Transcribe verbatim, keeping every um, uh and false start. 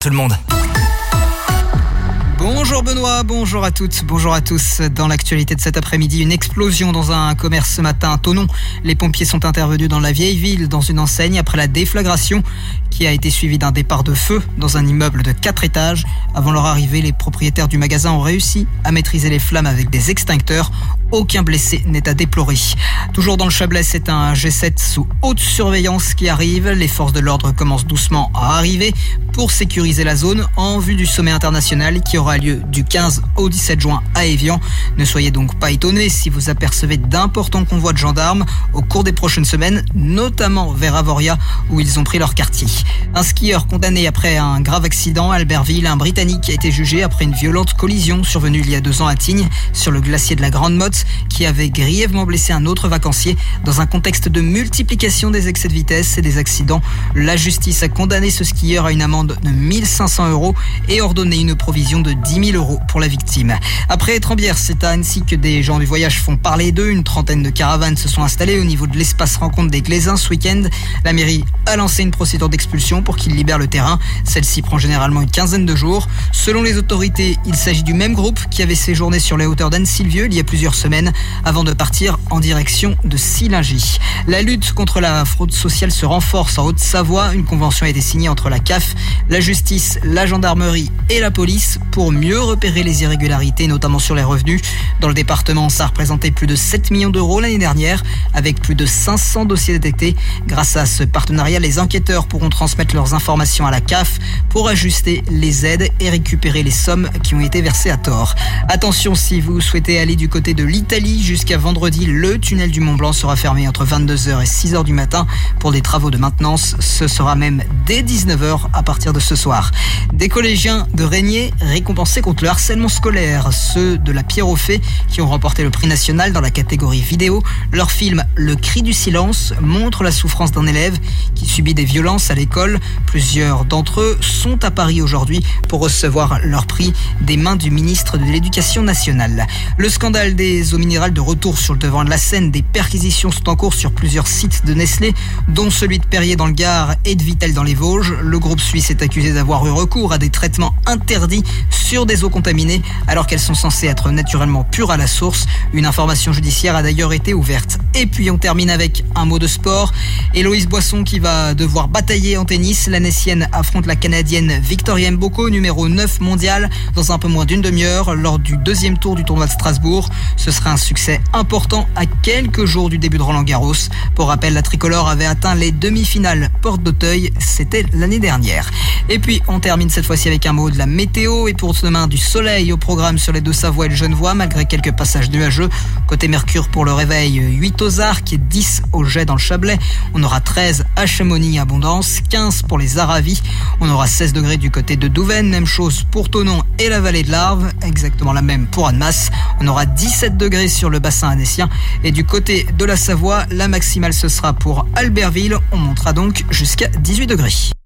Tout le monde. Bonjour Benoît, bonjour à toutes, bonjour à tous. Dans l'actualité de cet après-midi, une explosion dans un commerce ce matin à Thonon. Les pompiers sont intervenus dans la vieille ville, dans une enseigne, après la déflagration qui a été suivie d'un départ de feu dans un immeuble de quatre étages. Avant leur arrivée, les propriétaires du magasin ont réussi à maîtriser les flammes avec des extincteurs. Aucun blessé n'est à déplorer. Toujours dans le Chablais, c'est un G sept sous haute surveillance qui arrive. Les forces de l'ordre commencent doucement à arriver pour sécuriser la zone en vue du sommet international qui aura lieu du quinze au dix-sept juin à Évian. Ne soyez donc pas étonnés si vous apercevez d'importants convois de gendarmes au cours des prochaines semaines, notamment vers Avoria où ils ont pris leur quartier. Un skieur condamné après un grave accident à Albertville, un Britannique a été jugé après une violente collision survenue il y a deux ans à Tignes sur le glacier de la Grande Motte qui avait grièvement blessé un autre vacancier dans un contexte de multiplication des excès de vitesse et des accidents. La justice a condamné ce skieur à une amende de mille cinq cents euros et ordonné une provision de dix mille euros pour la victime. Après Étrembières, c'est à Annecy que des gens du voyage font parler d'eux. Une trentaine de caravanes se sont installées au niveau de l'espace rencontre des Glaisins ce week-end. La mairie a lancé une procédure d'expulsion pour qu'ils libèrent le terrain. Celle-ci prend généralement une quinzaine de jours. Selon les autorités, il s'agit du même groupe qui avait séjourné sur les hauteurs d'Annecy-le-Vieux il y a plusieurs semaines avant de partir en direction de Sillingy. La lutte contre la fraude sociale se renforce en Haute-Savoie. Une convention a été signée entre la C A F, la justice, la gendarmerie et la police pour mieux repérer les irrégularités, notamment sur les revenus. Dans le département, ça a représenté plus de sept millions d'euros l'année dernière, avec plus de cinq cents dossiers détectés. Grâce à ce partenariat, les enquêteurs pourront transmettre leurs informations à la C A F pour ajuster les aides et récupérer les sommes qui ont été versées à tort. Attention, si vous souhaitez aller du côté de l'Italie, jusqu'à vendredi, le tunnel du Mont-Blanc sera fermé entre vingt-deux heures et six heures du matin pour des travaux de maintenance. Ce sera même dès dix-neuf heures à partir de ce soir. Des collégiens de Régnier récompensés contre le harcèlement scolaire, ceux de la Pierre aux Fées qui ont remporté le prix national dans la catégorie vidéo. Leur film Le cri du silence montre la souffrance d'un élève qui subit des violences à l'école. Plusieurs d'entre eux sont à Paris aujourd'hui pour recevoir leur prix des mains du ministre de l'Éducation nationale. Le scandale des eaux minérales de retour sur le devant de la scène. Des perquisitions sont en cours sur plusieurs sites de Nestlé, dont celui de Perrier dans le Gard et de Vittel dans les Vosges. Le groupe suisse est accusé d'avoir eu recours à des traitements interdits sur des eaux contaminées alors qu'elles sont censées être naturellement pures à la source. Une information judiciaire a d'ailleurs été ouverte. Et puis on termine avec un mot de sport. Héloïse Boisson qui va devoir batailler en tennis. La Nessienne affronte la Canadienne Victoria Mboko, numéro neuf mondial, dans un peu moins d'une demi-heure lors du deuxième tour du tournoi de Strasbourg. Ce sera un succès important à quelques jours du début de Roland-Garros. Pour rappel, la tricolore avait atteint les demi-finales porte d'Auteuil, c'était l'année dernière. Et puis on termine cette fois-ci avec un mot de la météo et pour demain du soleil au programme sur les Deux-Savoie et le Genevois malgré quelques passages nuageux. Côté Mercure pour le réveil, huit aux Arcs et dix au Jet dans le Chablais. On aura treize à Chamonix Abondance, quinze pour les Aravis. On aura seize degrés du côté de Douvaine, même chose pour Thonon et la vallée de l'Arve, exactement la même pour Annemasse. On aura dix-sept degrés sur le bassin annécien et du côté de la Savoie, la maximale ce sera pour Albertville. On montera donc jusqu'à dix-huit degrés.